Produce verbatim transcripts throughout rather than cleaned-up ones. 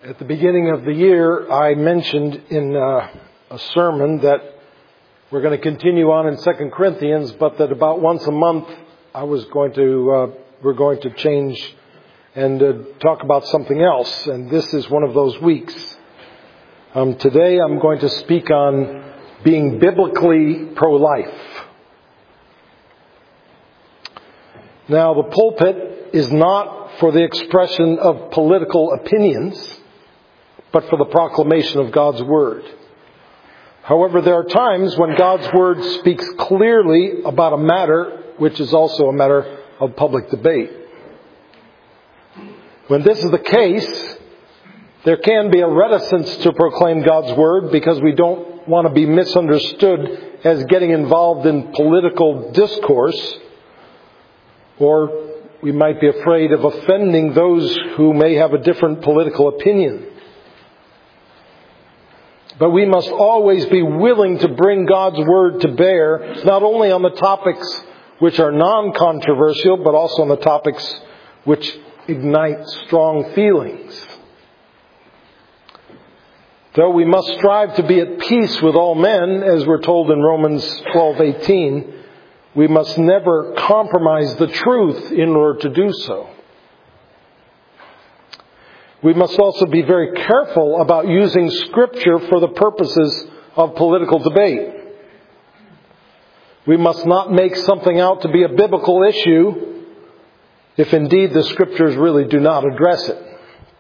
At the beginning of the year, I mentioned in uh, a sermon that we're going to continue on in Second Corinthians, but that about once a month I was going to, uh, we're going to change and uh, talk about something else. And this is one of those weeks. Um, today I'm going to speak on being biblically pro-life. Now, the pulpit is not for the expression of political opinions, but for the proclamation of God's Word. However, there are times when God's Word speaks clearly about a matter which is also a matter of public debate. When this is the case, there can be a reticence to proclaim God's Word because we don't want to be misunderstood as getting involved in political discourse, or we might be afraid of offending those who may have a different political opinion. But we must always be willing to bring God's Word to bear, not only on the topics which are non-controversial, but also on the topics which ignite strong feelings. Though we must strive to be at peace with all men, as we're told in Romans twelve eighteen, we must never compromise the truth in order to do so. We must also be very careful about using Scripture for the purposes of political debate. We must not make something out to be a biblical issue if indeed the Scriptures really do not address it.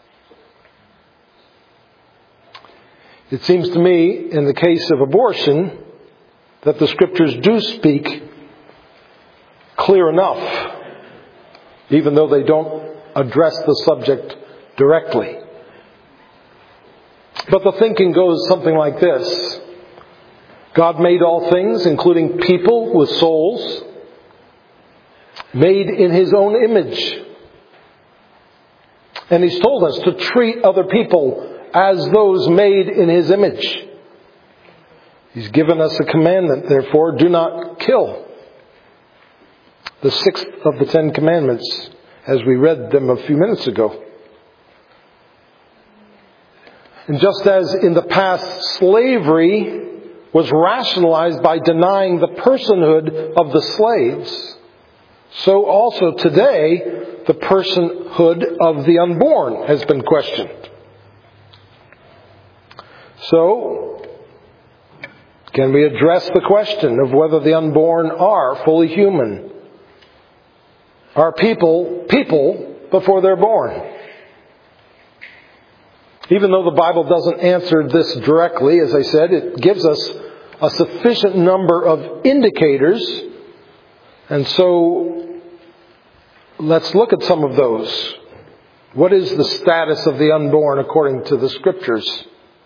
It seems to me, in the case of abortion, that the Scriptures do speak clear enough, even though they don't address the subject directly. But the thinking goes something like this. God made all things, including people with souls, made in His own image. And He's told us to treat other people as those made in His image. He's given us a commandment, therefore, do not kill. The sixth of the Ten Commandments, as we read them a few minutes ago. And just as in the past slavery was rationalized by denying the personhood of the slaves, so also today the personhood of the unborn has been questioned. So, can we address the question of whether the unborn are fully human? Are people people before they're born? Even though the Bible doesn't answer this directly, as I said, it gives us a sufficient number of indicators. And so, let's look at some of those. What is the status of the unborn according to the Scriptures?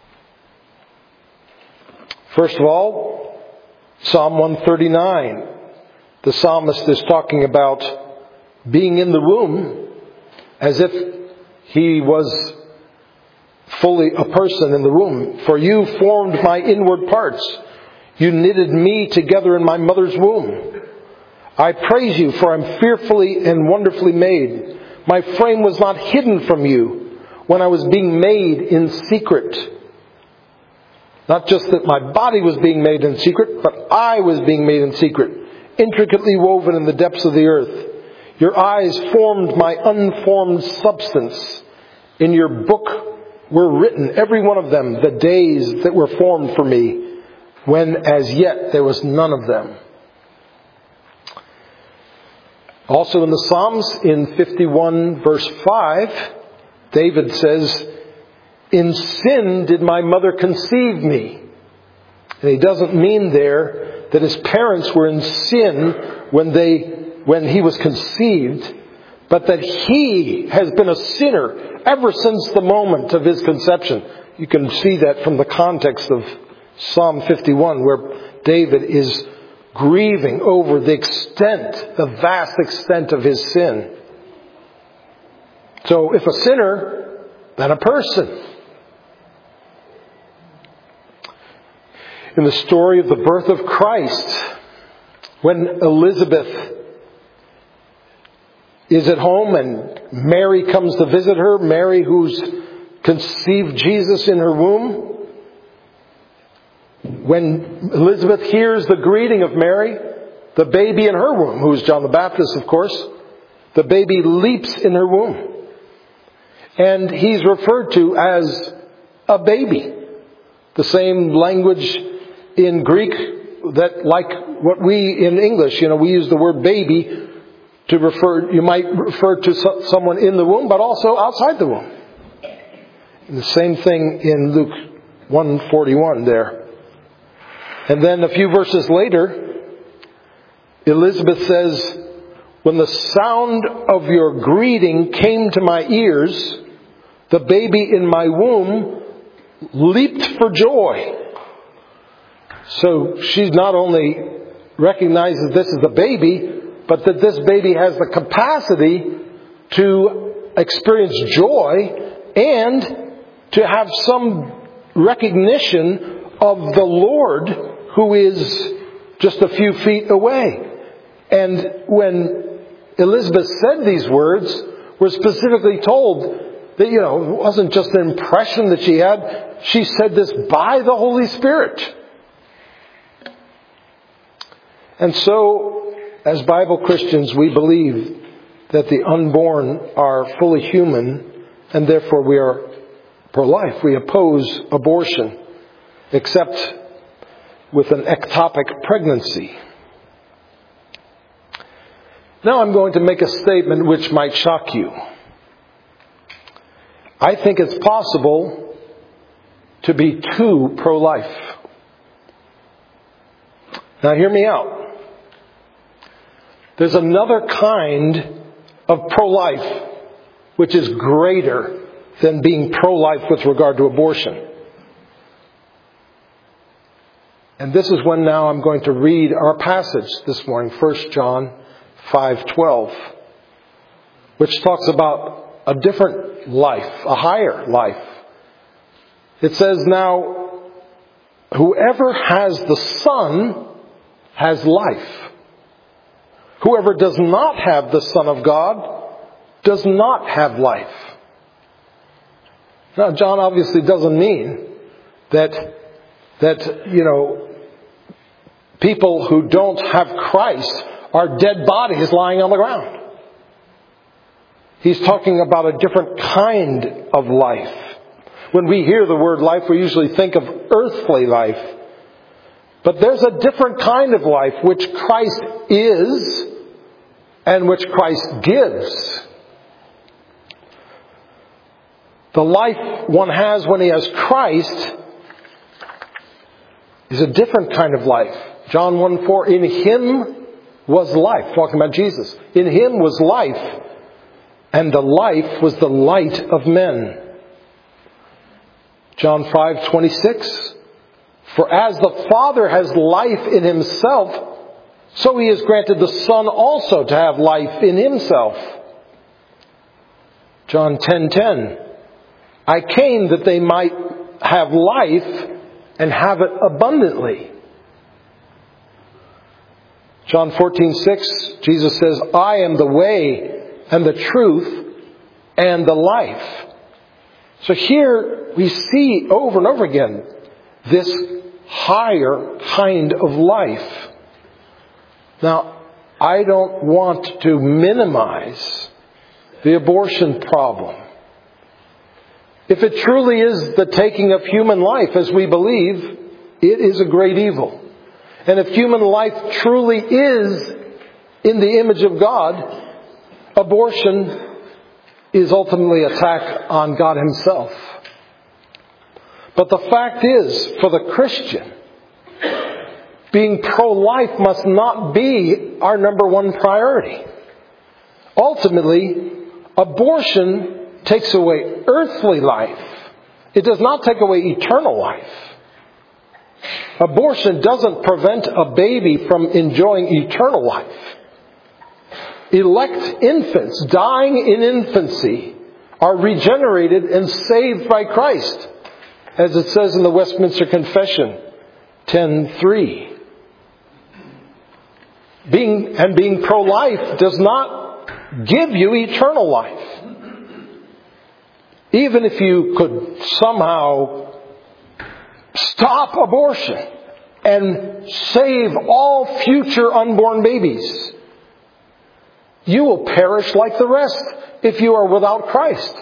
First of all, Psalm one thirty-nine. The psalmist is talking about being in the womb as if he was fully a person in the womb. For you formed my inward parts. You knitted me together in my mother's womb. I praise you, for I'm fearfully and wonderfully made. My frame was not hidden from you when I was being made in secret. Not just that my body was being made in secret, but I was being made in secret, intricately woven in the depths of the earth. Your eyes formed my unformed substance. In your book were written, every one of them, the days that were formed for me, when as yet there was none of them. Also in the Psalms, in fifty-one verse five, David says, in sin did my mother conceive me. And he doesn't mean there that his parents were in sin when they when he was conceived, but that he has been a sinner ever since the moment of his conception. You can see that from the context of Psalm fifty-one, where David is grieving over the extent, the vast extent of his sin. So if a sinner, then a person. In the story of the birth of Christ, when Elizabeth is at home and Mary comes to visit her, Mary who's conceived Jesus in her womb. When Elizabeth hears the greeting of Mary, the baby in her womb, who is John the Baptist, of course, the baby leaps in her womb. And he's referred to as a baby. The same language in Greek that, like what we in English, you know, we use the word baby to refer, you might refer to someone in the womb, but also outside the womb. And the same thing in Luke one forty-one there. And then a few verses later, Elizabeth says, when the sound of your greeting came to my ears, the baby in my womb leaped for joy. So she not only recognizes this is the baby, but that this baby has the capacity to experience joy and to have some recognition of the Lord who is just a few feet away. And when Elizabeth said these words, we're specifically told that, you know, it wasn't just an impression that she had. She said this by the Holy Spirit. And so, as Bible Christians, we believe that the unborn are fully human, and therefore we are pro-life. We oppose abortion, except with an ectopic pregnancy. Now I'm going to make a statement which might shock you. I think it's possible to be too pro-life. Now hear me out. There's another kind of pro-life which is greater than being pro-life with regard to abortion. And this is when now I'm going to read our passage this morning, First John five twelve, which talks about a different life, a higher life. It says, now, whoever has the Son has life. Whoever does not have the Son of God does not have life. Now, John obviously doesn't mean that, that, you know, people who don't have Christ are dead bodies lying on the ground. He's talking about a different kind of life. When we hear the word life, we usually think of earthly life. But there's a different kind of life which Christ is and which Christ gives. The life one has when he has Christ is a different kind of life. John one four, in him was life, talking about Jesus. In him was life, and the life was the light of men. John five twenty-six, for as the Father has life in himself, so he has granted the Son also to have life in himself. John ten ten, I came that they might have life and have it abundantly. John fourteen six, Jesus says, I am the way and the truth and the life. So here we see over and over again this higher kind of life. Now, I don't want to minimize the abortion problem. If it truly is the taking of human life, as we believe, it is a great evil. And if human life truly is in the image of God, abortion is ultimately an attack on God himself. But the fact is, for the Christian, being pro-life must not be our number one priority. Ultimately, abortion takes away earthly life. It does not take away eternal life. Abortion doesn't prevent a baby from enjoying eternal life. Elect infants dying in infancy are regenerated and saved by Christ, as it says in the Westminster Confession ten three. Being and being pro-life does not give you eternal life. even if you could somehow stop abortion and save all future unborn babies, you will perish like the rest if you are without Christ.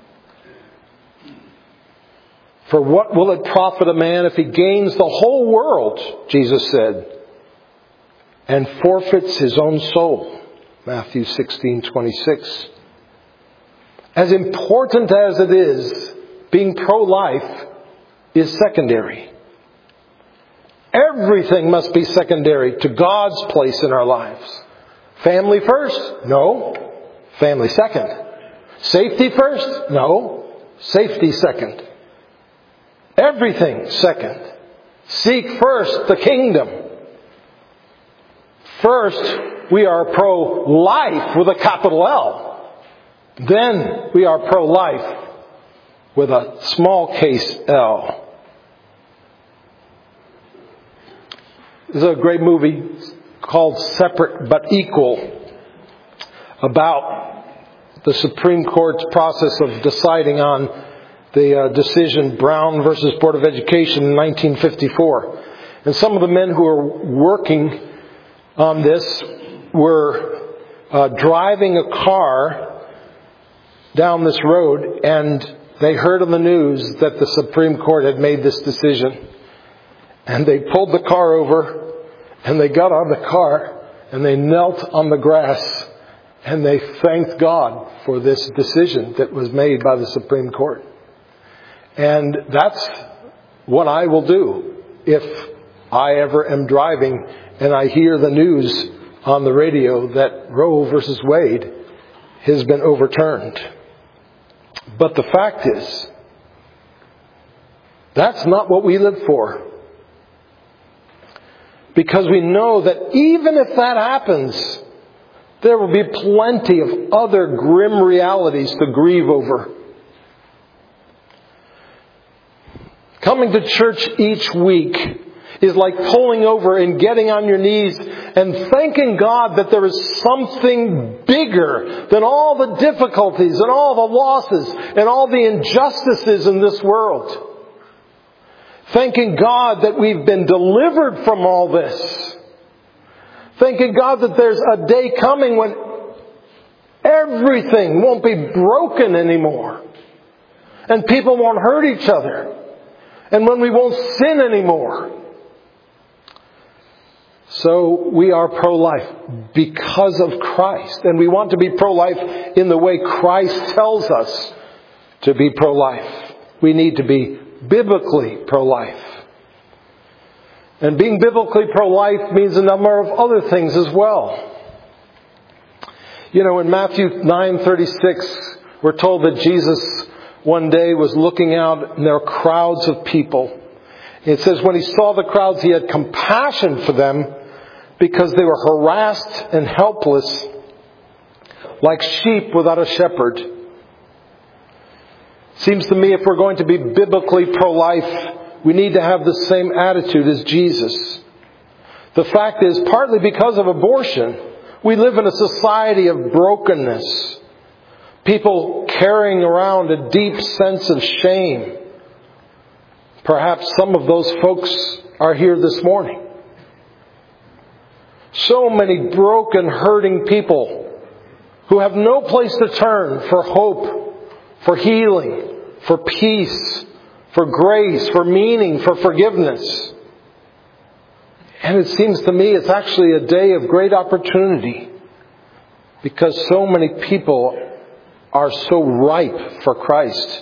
For what will it profit a man if he gains the whole world, Jesus said, and forfeits his own soul? Matthew sixteen twenty-six. As important as it is, being pro-life is secondary. Everything must be secondary to God's place in our lives. Family first? No. Family second. Safety first? No. Safety second. Everything second. Seek first the kingdom. First, we are pro-life with a capital L. Then we are pro-life with a small case L. There's a great movie called Separate but Equal about the Supreme Court's process of deciding on the uh, decision Brown versus Board of Education in nineteen fifty-four. And some of the men who were working on this were uh, driving a car down this road, and they heard on the news that the Supreme Court had made this decision. And they pulled the car over, and they got out of the car, and they knelt on the grass, and they thanked God for this decision that was made by the Supreme Court. And that's what I will do if I ever am driving and I hear the news on the radio that Roe versus Wade has been overturned. But the fact is, that's not what we live for. Because we know that even if that happens, there will be plenty of other grim realities to grieve over. Coming to church each week is like pulling over and getting on your knees and thanking God that there is something bigger than all the difficulties and all the losses and all the injustices in this world. Thanking God that we've been delivered from all this. Thanking God that there's a day coming when everything won't be broken anymore. And people won't hurt each other. And when we won't sin anymore. So we are pro-life because of Christ. And we want to be pro-life in the way Christ tells us to be pro-life. We need to be biblically pro-life. And being biblically pro-life means a number of other things as well. You know, in Matthew nine thirty-six, we're told that Jesus one day was looking out and there were crowds of people. It says when he saw the crowds, he had compassion for them because they were harassed and helpless like sheep without a shepherd. Seems to me if we're going to be biblically pro-life, we need to have the same attitude as Jesus. The fact is, partly because of abortion, we live in a society of brokenness. People carrying around a deep sense of shame. Perhaps some of those folks are here this morning. So many broken, hurting people who have no place to turn for hope, for healing, for peace, for grace, for meaning, for forgiveness. And it seems to me it's actually a day of great opportunity because so many people are so ripe for Christ.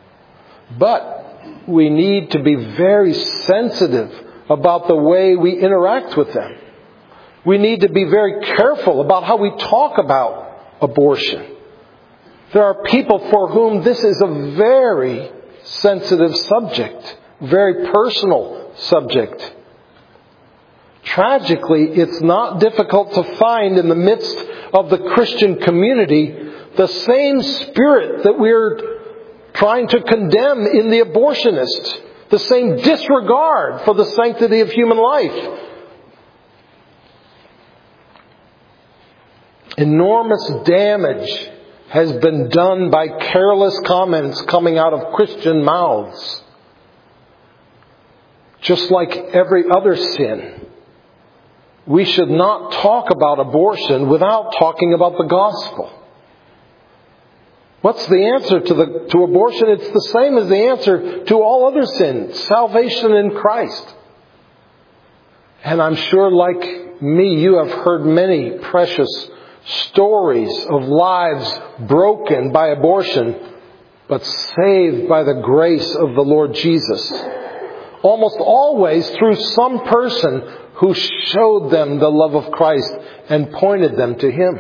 But we need to be very sensitive about the way we interact with them. We need to be very careful about how we talk about abortion. There are people for whom this is a very sensitive subject, very personal subject. Tragically, it's not difficult to find in the midst of the Christian community the same spirit that we're trying to condemn in the abortionist, the same disregard for the sanctity of human life. Enormous damage has been done by careless comments coming out of Christian mouths. Just like every other sin, we should not talk about abortion without talking about the gospel. What's the answer to the to abortion? It's the same as the answer to all other sins. Salvation in Christ. And I'm sure, like me, you have heard many precious stories of lives broken by abortion, but saved by the grace of the Lord Jesus. Almost always through some person who showed them the love of Christ and pointed them to Him.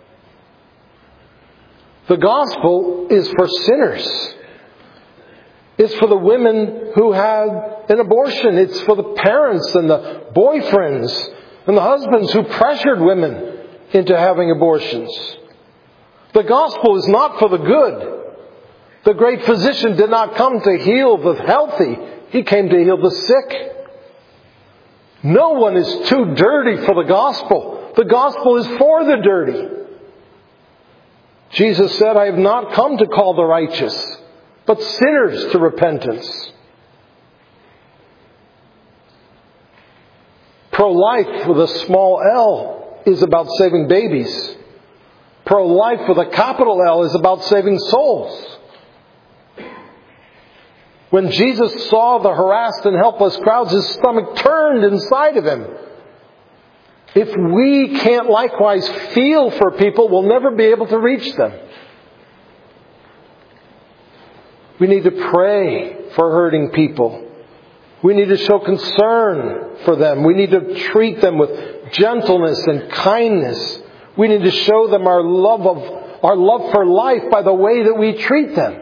The gospel is for sinners. It's for the women who had an abortion. It's for the parents and the boyfriends and the husbands who pressured women into having abortions. The gospel is not for the good. The great physician did not come to heal the healthy. He came to heal the sick. No one is too dirty for the gospel. The gospel is for the dirty. Jesus said, I have not come to call the righteous, but sinners to repentance. Pro-life with a small L is about saving babies. Pro-life with a capital L is about saving souls. When Jesus saw the harassed and helpless crowds, His stomach turned inside of Him. If we can't likewise feel for people, we'll never be able to reach them. We need to pray for hurting people. We need to show concern for them. We need to treat them with gentleness and kindness. We need to show them our love of our love for life by the way that we treat them.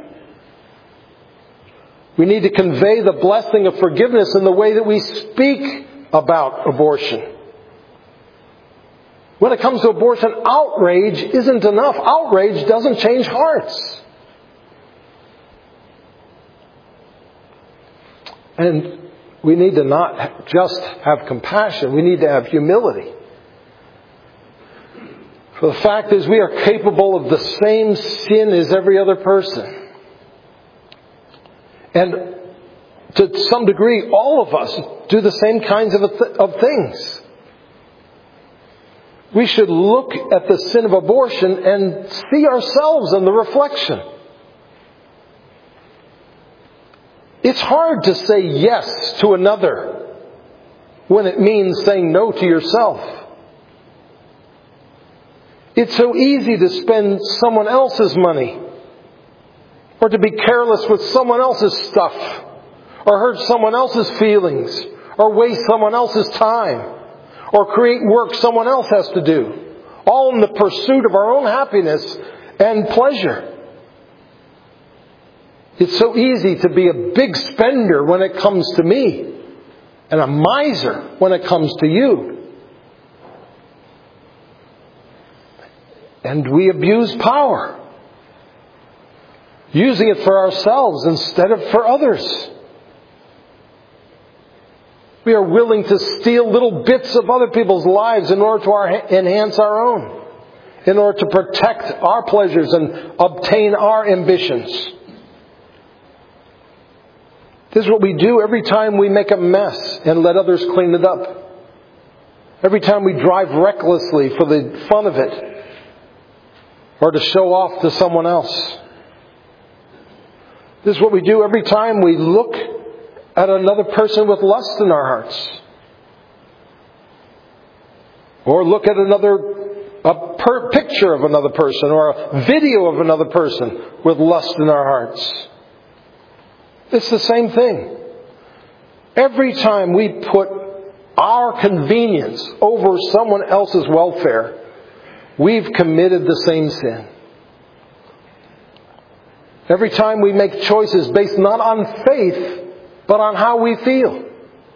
We need to convey the blessing of forgiveness in the way that we speak about abortion. When it comes to abortion, outrage isn't enough. Outrage doesn't change hearts. And we need to not just have compassion. We need to have humility. For the fact is, we are capable of the same sin as every other person. And to some degree, all of us do the same kinds of, th- of things. We should look at the sin of abortion and see ourselves in the reflection. It's hard to say yes to another when it means saying no to yourself. It's so easy to spend someone else's money, or to be careless with someone else's stuff, or hurt someone else's feelings, or waste someone else's time, or create work someone else has to do, all in the pursuit of our own happiness and pleasure. It's so easy to be a big spender when it comes to me, and a miser when it comes to you. And we abuse power, using it for ourselves instead of for others. We are willing to steal little bits of other people's lives in order to our, enhance our own, in order to protect our pleasures and obtain our ambitions. This is what we do every time we make a mess and let others clean it up. Every time we drive recklessly for the fun of it, or to show off to someone else. This is what we do every time we look at another person with lust in our hearts. Or look at another a per- picture of another person, or a video of another person with lust in our hearts. It's the same thing. Every time we put our convenience over someone else's welfare, we've committed the same sin. Every time we make choices based not on faith, but on how we feel.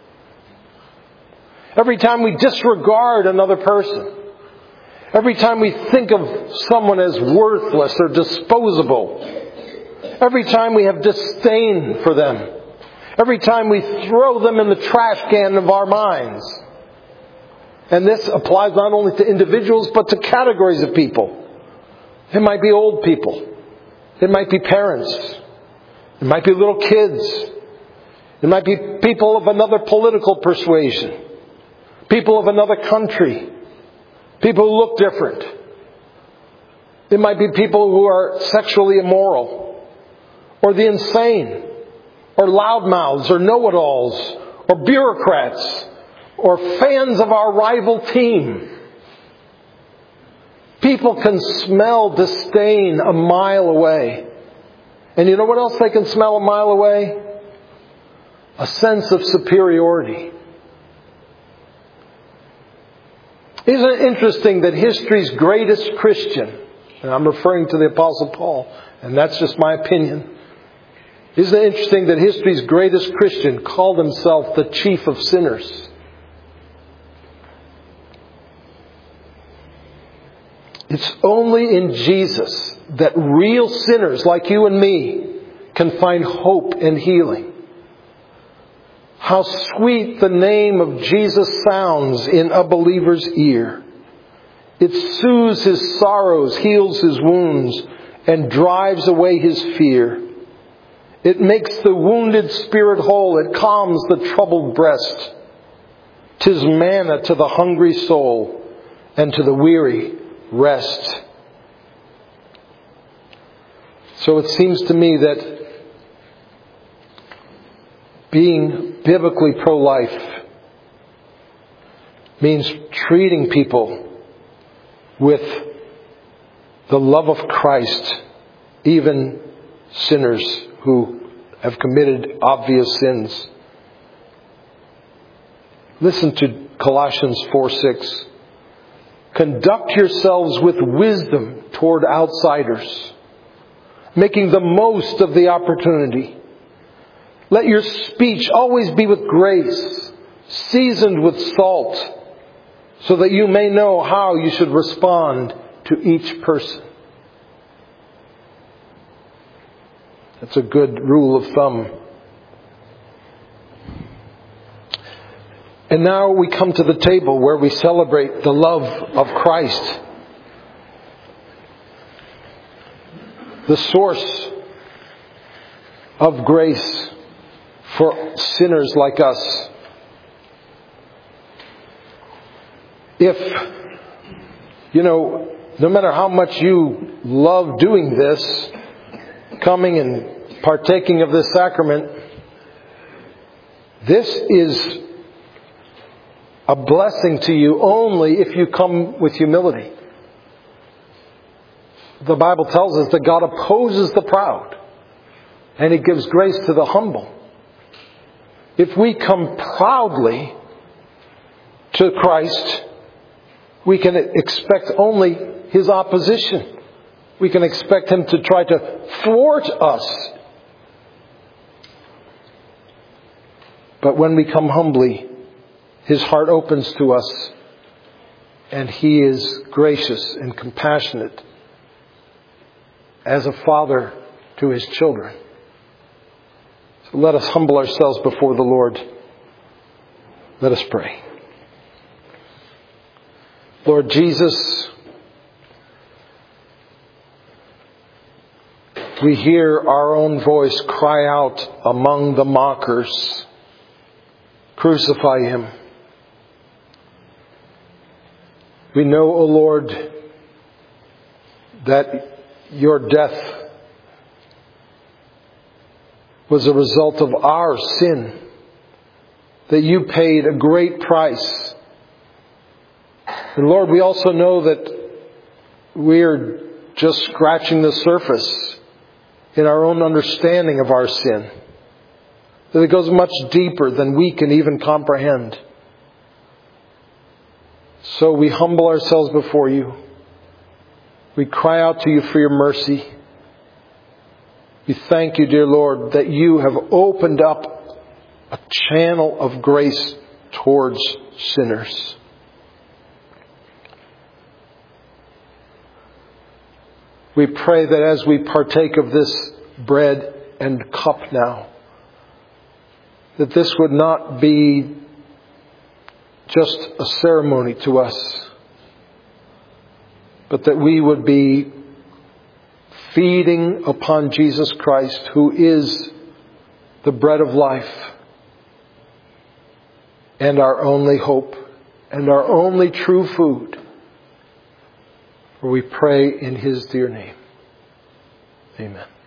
Every time we disregard another person. Every time we think of someone as worthless or disposable. Every time we have disdain for them. Every time we throw them in the trash can of our minds. And this applies not only to individuals, but to categories of people. It might be old people. It might be parents. It might be little kids. It might be people of another political persuasion. People of another country. People who look different. It might be people who are sexually immoral. Or the insane. Or loudmouths. Or know-it-alls. Or bureaucrats. Or fans of our rival team. People can smell disdain a mile away. And you know what else they can smell a mile away? A sense of superiority. Isn't it interesting that history's greatest Christian, and I'm referring to the Apostle Paul, and that's just my opinion. Isn't it interesting that history's greatest Christian called himself the chief of sinners? It's only in Jesus that real sinners like you and me can find hope and healing. How sweet the name of Jesus sounds in a believer's ear. It soothes his sorrows, heals his wounds, and drives away his fear. It makes the wounded spirit whole. It calms the troubled breast. 'Tis manna to the hungry soul, and to the weary rest. So it seems to me that being biblically pro-life means treating people with the love of Christ, even sinners who have committed obvious sins. Listen to Colossians four six. Conduct yourselves with wisdom toward outsiders, making the most of the opportunity. Let your speech always be with grace, seasoned with salt, so that you may know how you should respond to each person. That's a good rule of thumb. And now we come to the table where we celebrate the love of Christ, the source of grace for sinners like us. If, you know, no matter how much you love doing this, coming and partaking of this sacrament, this is a blessing to you only if you come with humility. The Bible tells us that God opposes the proud and He gives grace to the humble. If we come proudly to Christ, we can expect only His opposition. We can expect Him to try to thwart us. But when we come humbly, His heart opens to us, and He is gracious and compassionate as a father to His children. So let us humble ourselves before the Lord. Let us pray. Lord Jesus, we hear our own voice cry out among the mockers, "Crucify Him." We know, O Lord, that Your death was a result of our sin, that You paid a great price. And Lord, we also know that we are just scratching the surface in our own understanding of our sin, that it goes much deeper than we can even comprehend. So we humble ourselves before You. We cry out to You for Your mercy. We thank You, dear Lord, that You have opened up a channel of grace towards sinners. We pray that as we partake of this bread and cup now, that this would not be just a ceremony to us, but that we would be feeding upon Jesus Christ, who is the bread of life and our only hope and our only true food. For we pray in His dear name. Amen.